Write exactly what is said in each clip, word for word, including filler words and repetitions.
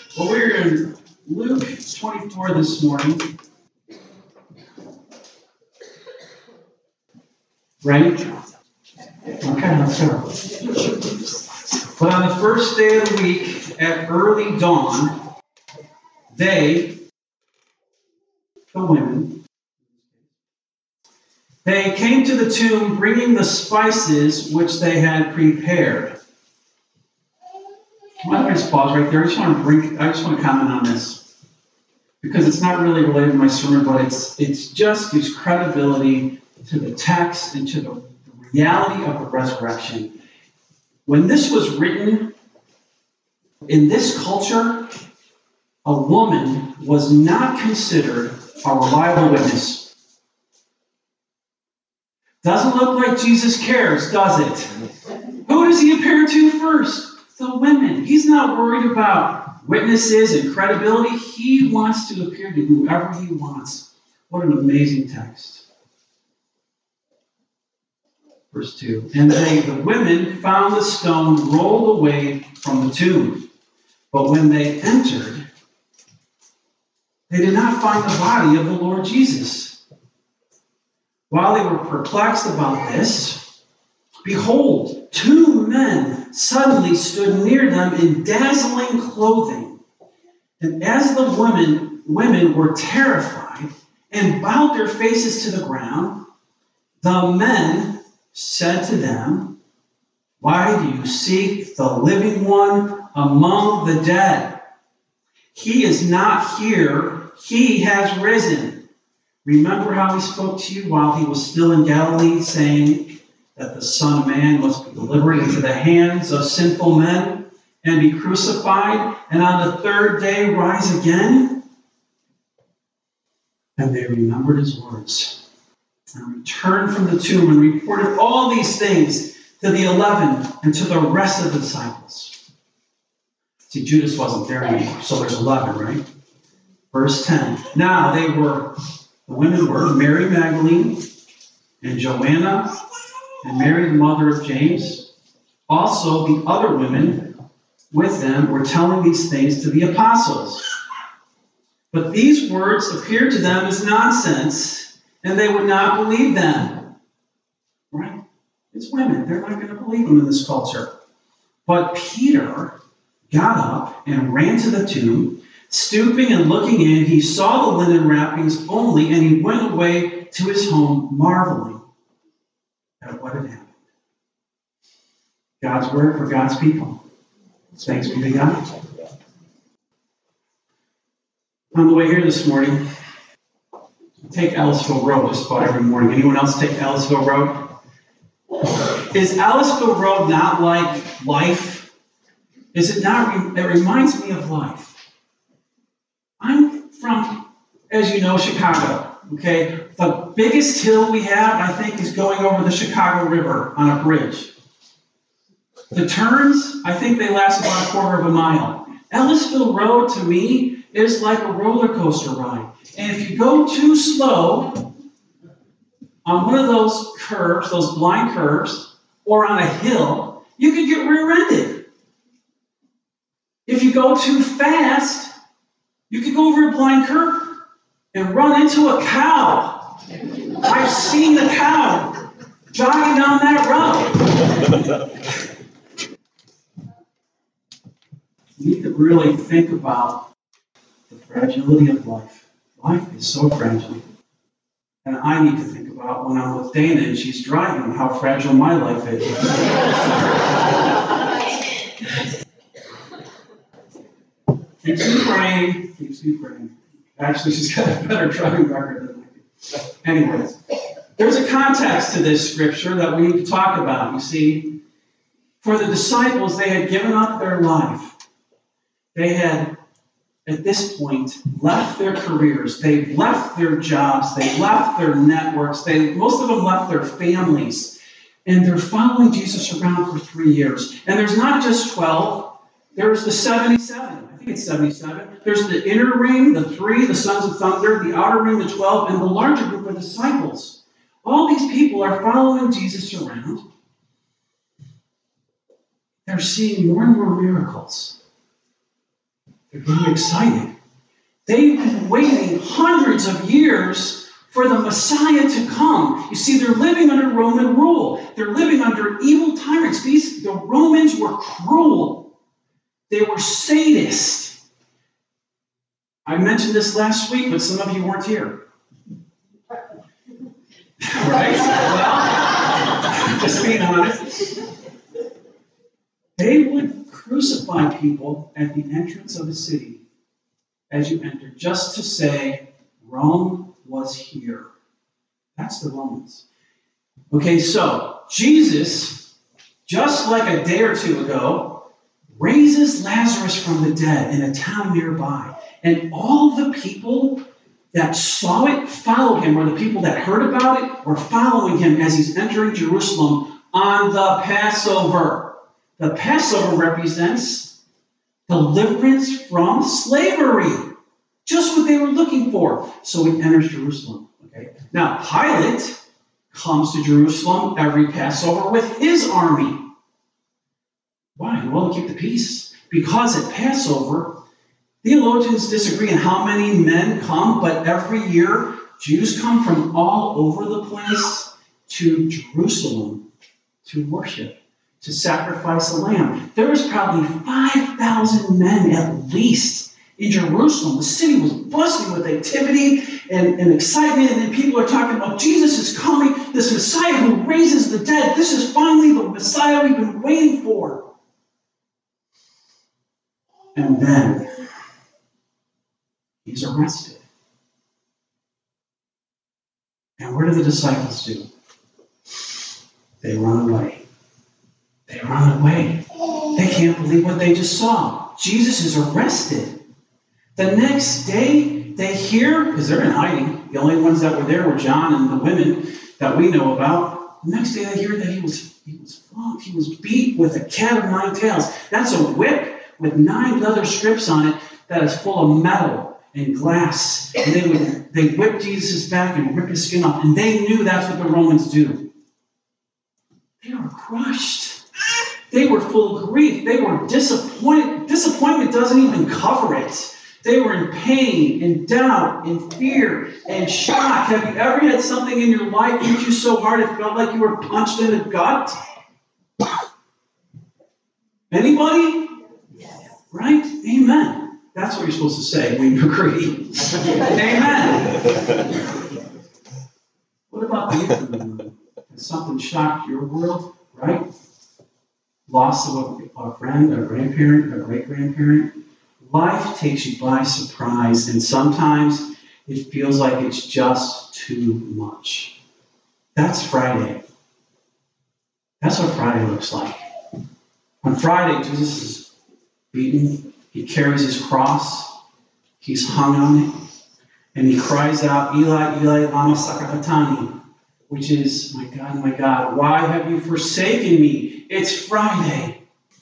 Well, we're in Luke twenty-four this morning. Right? Okay, let's go. But on the first day of the week, at early dawn, they, the women, they came to the tomb bringing the spices which they had prepared. Why don't I just pause right there? I just want to bring, I just want to comment on this, because it's not really related to my sermon, but it's it's just gives credibility to the text and to the, the reality of the resurrection. When this was written, in this culture, a woman was not considered a reliable witness. Doesn't look like Jesus cares, does it? Who does he appear to first? The women. He's not worried about witnesses and credibility. He wants to appear to whoever he wants. What an amazing text. Verse two. And they, the women, found the stone rolled away from the tomb. But when they entered, they did not find the body of the Lord Jesus. While they were perplexed about this, behold, two men suddenly stood near them in dazzling clothing. And as the women, women were terrified and bowed their faces to the ground, the men said to them, "Why do you seek the living one among the dead? He is not here. He has risen. Remember how he spoke to you while he was still in Galilee, saying that the Son of Man must be delivered into the hands of sinful men and be crucified, and on the third day rise again?" And they remembered his words, and returned from the tomb and reported all these things to the eleven and to the rest of the disciples. See, Judas wasn't there anymore, so there's eleven, right? Verse ten. Now they were, the women were Mary Magdalene and Joanna and Mary, the mother of James. Also, the other women with them were telling these things to the apostles. But these words appeared to them as nonsense, and they would not believe them. Right? It's women. They're not going to believe them in this culture. But Peter got up and ran to the tomb. Stooping and looking in, he saw the linen wrappings only, and he went away to his home, marveling at what had happened. God's word for God's people. Thanks be to God. On the way here this morning, take Ellisville Road just about every morning. Anyone else take Ellisville Road? Is Ellisville Road not like life? Is it not? It reminds me of life. I'm from, as you know, Chicago. Okay, the biggest hill we have, I think, is going over the Chicago River on a bridge. The turns, I think they last about a quarter of a mile. Ellisville Road, to me, is like a roller coaster ride. And if you go too slow on one of those curves, those blind curves, or on a hill, you could get rear-ended. If you go too fast, you could go over a blind curve and run into a cow. I've seen a cow jogging down that road. You need to really think about the fragility of life. Life is so fragile. And I need to think about when I'm with Dana and she's driving how fragile my life is. Keeps me praying. Keeps me praying. Actually, she's got a better driving record than I do. Anyways, there's a context to this scripture that we need to talk about. You see, for the disciples, they had given up their life. They had, at this point, left their careers. They left their jobs. They left their networks. They, most of them left their families. And they're following Jesus around for three years. And there's not just twelve. There's the seventy-seven. I think it's seventy-seven. There's the inner ring, the three, the sons of thunder, the outer ring, the twelve, and the larger group of disciples. All these people are following Jesus around. They're seeing more and more miracles. They're getting excited. They've been waiting hundreds of years for the Messiah to come. You see, they're living under Roman rule. They're living under evil tyrants. These, the Romans were cruel. They were sadists. I mentioned this last week, but some of you weren't here. Right? Well, just being honest. They would crucify people at the entrance of a city as you enter, just to say, Rome was here. That's the Romans. Okay, so Jesus, just like a day or two ago, raises Lazarus from the dead in a town nearby. And all the people that saw it followed him, or the people that heard about it were following him as he's entering Jerusalem on the Passover. The Passover represents deliverance from slavery. Just what they were looking for. So he enters Jerusalem. Okay. Now, Pilate comes to Jerusalem every Passover with his army. Why? Well, to keep the peace. Because at Passover, theologians disagree on how many men come, but every year, Jews come from all over the place to Jerusalem to worship, to sacrifice a lamb. There was probably five thousand men at least in Jerusalem. The city was buzzing with activity and, and excitement, and then people are talking about Jesus is coming, this Messiah who raises the dead. This is finally the Messiah we've been waiting for. And then he's arrested. And what do the disciples do? They run away. They run away. They can't believe what they just saw. Jesus is arrested. The next day, they hear, because they're in hiding, the only ones that were there were John and the women that we know about. The next day, they hear that he was he was flogged, he was beat with a cat of nine tails. That's a whip with nine leather strips on it that is full of metal and glass. And they would they whip Jesus' back and rip his skin off. And they knew that's what the Romans do. They were crushed. They were full of grief. They were disappointed. Disappointment doesn't even cover it. They were in pain, in doubt, in fear, and shock. Have you ever had something in your life hit you so hard it felt like you were punched in the gut? Anybody? Right? Amen. That's what you're supposed to say when you agree. Amen. What about the youth in the room? Has something shocked your world? Right? Loss of a, a friend, a grandparent, a great-grandparent. Life takes you by surprise, and sometimes it feels like it's just too much. That's Friday. That's what Friday looks like. On Friday, Jesus is beaten. He carries his cross. He's hung on it. And he cries out, Eli, Eli, lama sabachthani, which is, my God, my God, why have you forsaken me? It's Friday.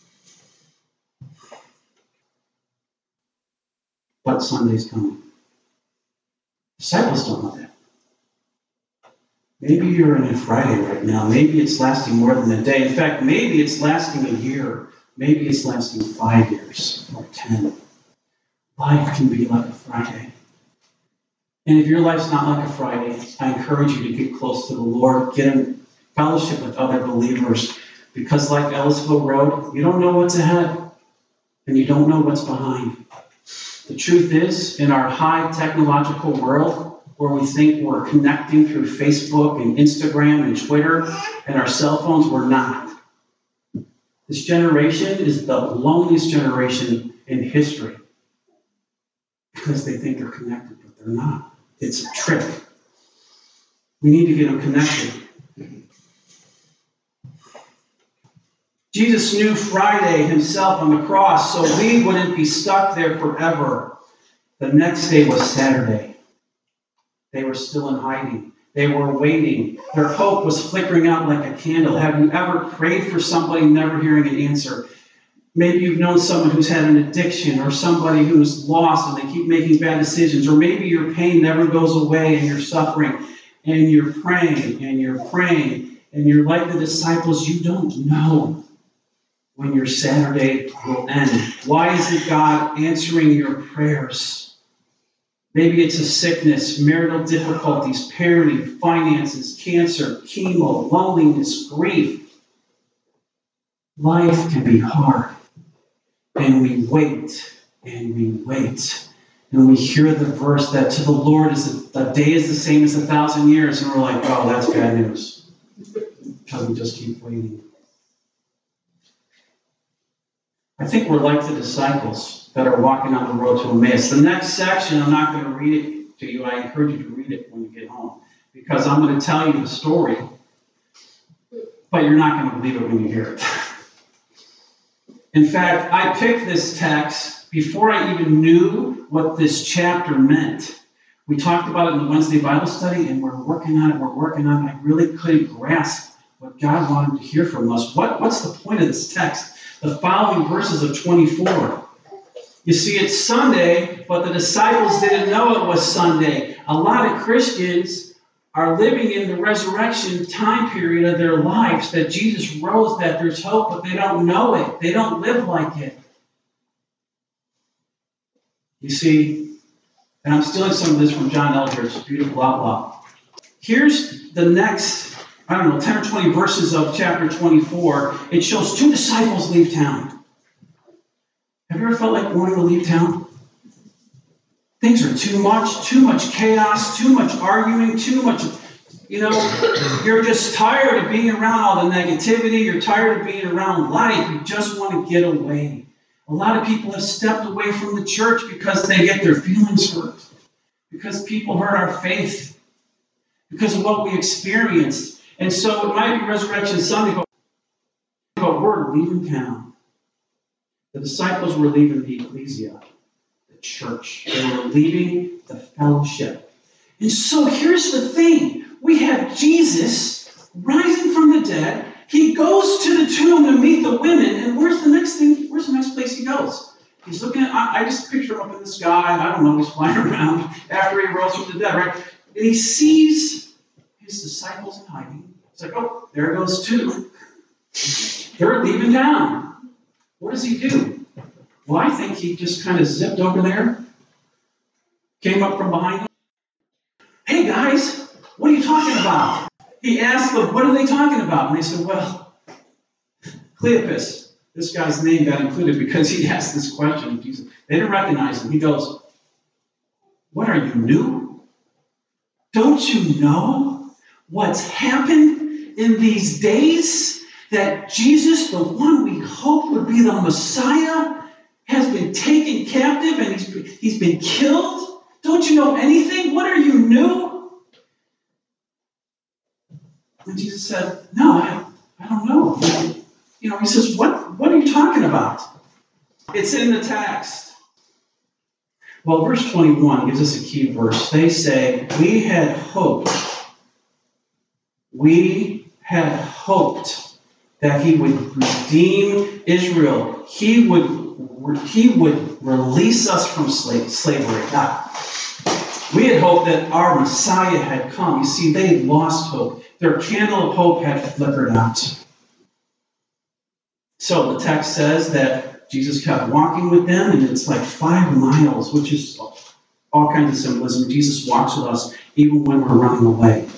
But Sunday's coming. Disciples don't know that. Maybe you're in a Friday right now. Maybe it's lasting more than a day. In fact, maybe it's lasting a year. Maybe it's lasting five years or ten. Life can be like a Friday. And if your life's not like a Friday, I encourage you to get close to the Lord, get in fellowship with other believers, because like Ellisville Road, you don't know what's ahead, and you don't know what's behind. The truth is, in our high technological world, where we think we're connecting through Facebook and Instagram and Twitter and our cell phones, we're not. This generation is the loneliest generation in history because they think they're connected, but they're not. It's a trick. We need to get them connected. Jesus knew Friday himself on the cross, so we wouldn't be stuck there forever. The next day was Saturday. They were still in hiding. They were waiting. Their hope was flickering out like a candle. Have you ever prayed for somebody never hearing an answer? Maybe you've known someone who's had an addiction, or somebody who's lost and they keep making bad decisions, or maybe your pain never goes away and you're suffering, and you're praying and you're praying, and you're like the disciples, you don't know when your Saturday will end? Why isn't God answering your prayers? Maybe it's a sickness, marital difficulties, parenting, finances, cancer, chemo, loneliness, grief. Life can be hard. And we wait, and we wait. And we hear the verse that to the Lord is a, a day is the same as a thousand years. And we're like, oh, that's bad news. Because we just keep waiting. I think we're like the disciples that are walking on the road to Emmaus. The next section, I'm not going to read it to you. I encourage you to read it when you get home. Because I'm going to tell you the story. But you're not going to believe it when you hear it. In fact, I picked this text before I even knew what this chapter meant. We talked about it in the Wednesday Bible study, and we're working on it, we're working on it. I really couldn't grasp what God wanted to hear from us. What, what's the point of this text? The following verses of twenty-four. You see, it's Sunday, but the disciples didn't know it was Sunday. A lot of Christians are living in the resurrection time period of their lives, that Jesus rose, that there's hope, but they don't know it. They don't live like it. You see, and I'm stealing some of this from John Eldredge's beautiful outlaw. Here's the next, I don't know, ten or twenty verses of chapter twenty-four. It shows two disciples leave town. Have you ever felt like wanting to leave town? Things are too much, too much chaos, too much arguing, too much, you know, you're just tired of being around all the negativity. You're tired of being around life. You just want to get away. A lot of people have stepped away from the church because they get their feelings hurt, because people hurt our faith, because of what we experienced. And so it might be Resurrection Sunday, but, but we're leaving town. The disciples were leaving the ecclesia, the church. They were leaving the fellowship. And so here's the thing. We have Jesus rising from the dead. He goes to the tomb to meet the women. And where's the next thing? Where's the next place he goes? He's looking at, I, I just picture him up in the sky. I don't know, he's flying around after he rose from the dead, right? And he sees his disciples in hiding. It's like, oh, there goes two. They're leaving town. What does he do? Well, I think he just kind of zipped over there, came up from behind them. Hey, guys, what are you talking about? He asked them, what are they talking about? And they said, well, Cleopas, this guy's name got included because he asked this question of Jesus. They didn't recognize him. He goes, what are you, new? Don't you know what's happened in these days? That Jesus, the one we hoped would be the Messiah, has been taken captive and he's, he's been killed? Don't you know anything? What are you, new? And Jesus said, no, I, I don't know. You know, he says, what, what are you talking about? It's in the text. Well, verse twenty-one gives us a key verse. They say, we had hoped, we had hoped that he would redeem Israel. He would, he would release us from slave, slavery. Now, we had hoped that our Messiah had come. You see, they had lost hope. Their candle of hope had flickered out. So the text says that Jesus kept walking with them, and it's like five miles, which is all kinds of symbolism. Jesus walks with us even when we're running away.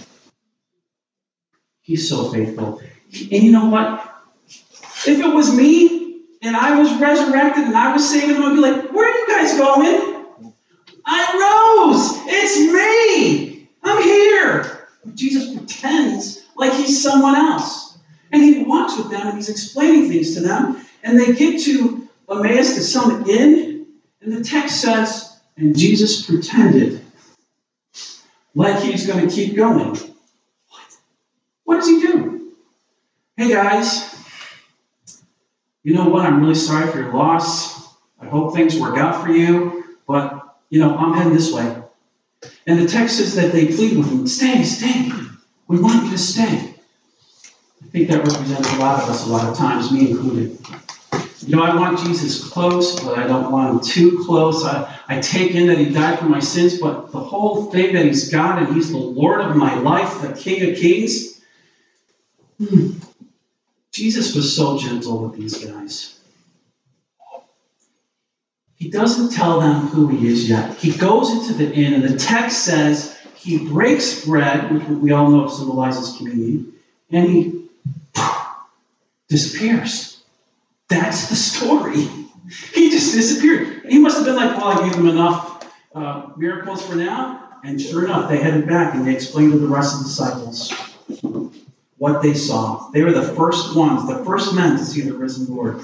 He's so faithful. And you know what? If it was me and I was resurrected and I was saving them, I'd be like, where are you guys going? I rose. It's me. I'm here. But Jesus pretends like he's someone else. And he walks with them and he's explaining things to them. And they get to Emmaus, to some inn. And the text says, and Jesus pretended like he's going to keep going. What? What does he do? Hey guys, you know what? I'm really sorry for your loss. I hope things work out for you. But, you know, I'm heading this way. And the text says that they plead with him, stay, stay. We want you to stay. I think that represents a lot of us a lot of times, me included. You know, I want Jesus close, but I don't want him too close. I, I take in that he died for my sins, but the whole thing that he's God and he's the Lord of my life, the King of Kings. Hmm. Jesus was so gentle with these guys. He doesn't tell them who he is yet. He goes into the inn, and the text says he breaks bread, which we all know symbolizes communion, and he disappears. That's the story. He just disappeared. He must have been like, well, I gave them enough uh, miracles for now. And sure enough, they headed back and they explained to the rest of the disciples what they saw. They were the first ones, the first men to see the risen Lord.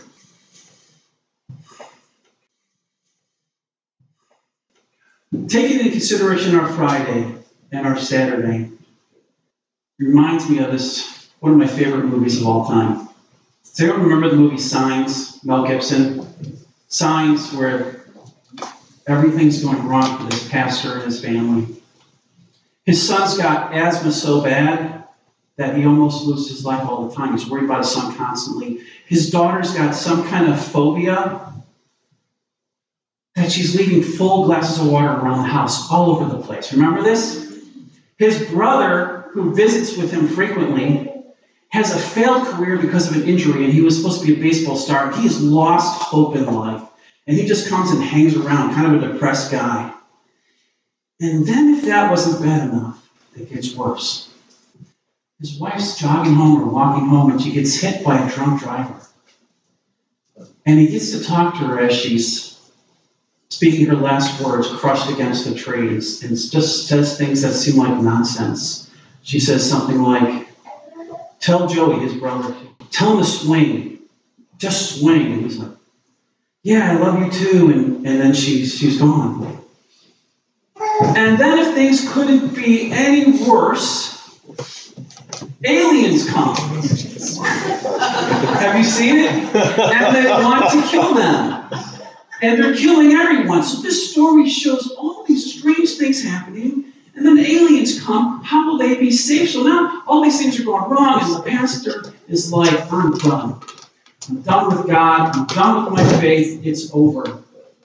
Taking into consideration our Friday and our Saturday, it reminds me of this, one of my favorite movies of all time. Does anyone remember the movie Signs, Mel Gibson? Signs, where everything's going wrong for this pastor and his family. His son's got asthma so bad that he almost loses his life all the time. He's worried about his son constantly. His daughter's got some kind of phobia that she's leaving full glasses of water around the house, all over the place. Remember this? His brother, who visits with him frequently, has a failed career because of an injury, and he was supposed to be a baseball star. He has lost hope in life, and he just comes and hangs around, kind of a depressed guy. And then if that wasn't bad enough, it gets worse. His wife's jogging home or walking home, and she gets hit by a drunk driver. And he gets to talk to her as she's speaking her last words, crushed against a tree, and just says things that seem like nonsense. She says something like, tell Joey, his brother, tell him to swing. Just swing. And he's like, yeah, I love you too. And, and then she's, she's gone. And then if things couldn't be any worse, aliens come. Have you seen it? And they want to kill them. And they're killing everyone. So this story shows all these strange things happening. And then aliens come. How will they be safe? So now all these things are going wrong. And the pastor is like, I'm done. I'm done with God. I'm done with my faith. It's over.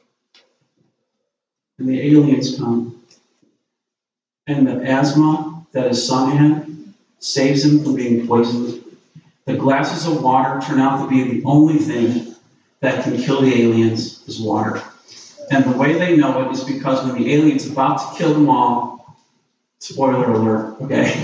And the aliens come. And the asthma that his son had saves him from being poisoned. The glasses of water turn out to be the only thing that can kill the aliens is water. And the way they know it is because when the alien's about to kill them all, spoiler alert, okay?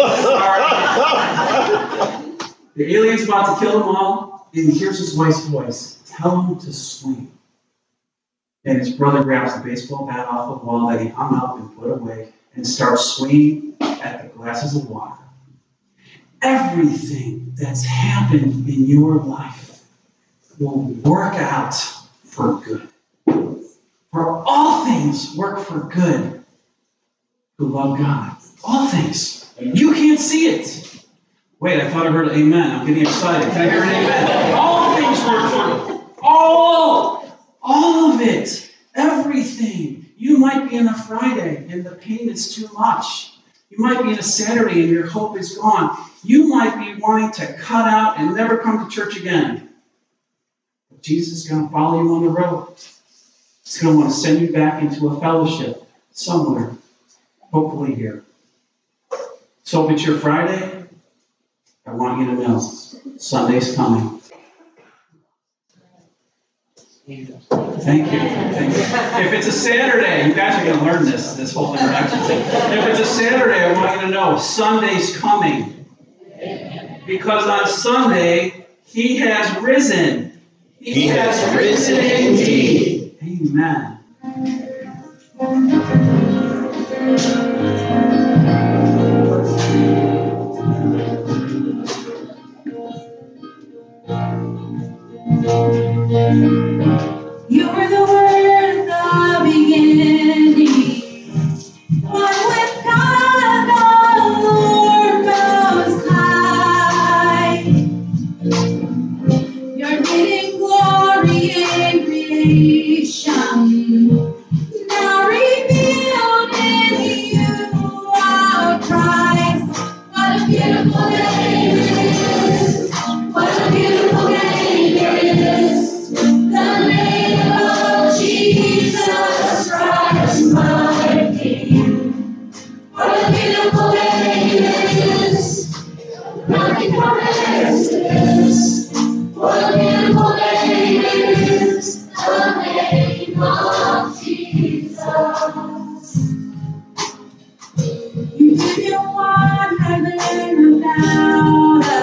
The alien's about to kill them all, and he hears his wife's voice, tell him to swing. And his brother grabs the baseball bat off the wall that he hung up and put away and starts swinging at the glasses of water. Everything that's happened in your life will work out for good. For all things work for good who love God. All things. You can't see it. Wait, I thought I heard an amen. I'm getting excited. Can I hear an amen? All things work for all. All of it. Everything. You might be in a Friday and the pain is too much. You might be in a Saturday and your hope is gone. You might be wanting to cut out and never come to church again. But Jesus is going to follow you on the road. He's going to want to send you back into a fellowship somewhere, hopefully here. So if it's your Friday, I want you to know Sunday's coming. Thank you. Thank you. If it's a Saturday, you guys are going to learn this, this whole interaction thing. If it's a Saturday, I want you to know Sunday's coming. Because on Sunday, He has risen. He, he has, has risen indeed. Amen. You were the Word at the beginning, one with God the Lord Most High. You're getting glory in creation, now revealed in you are Christ. You want heaven without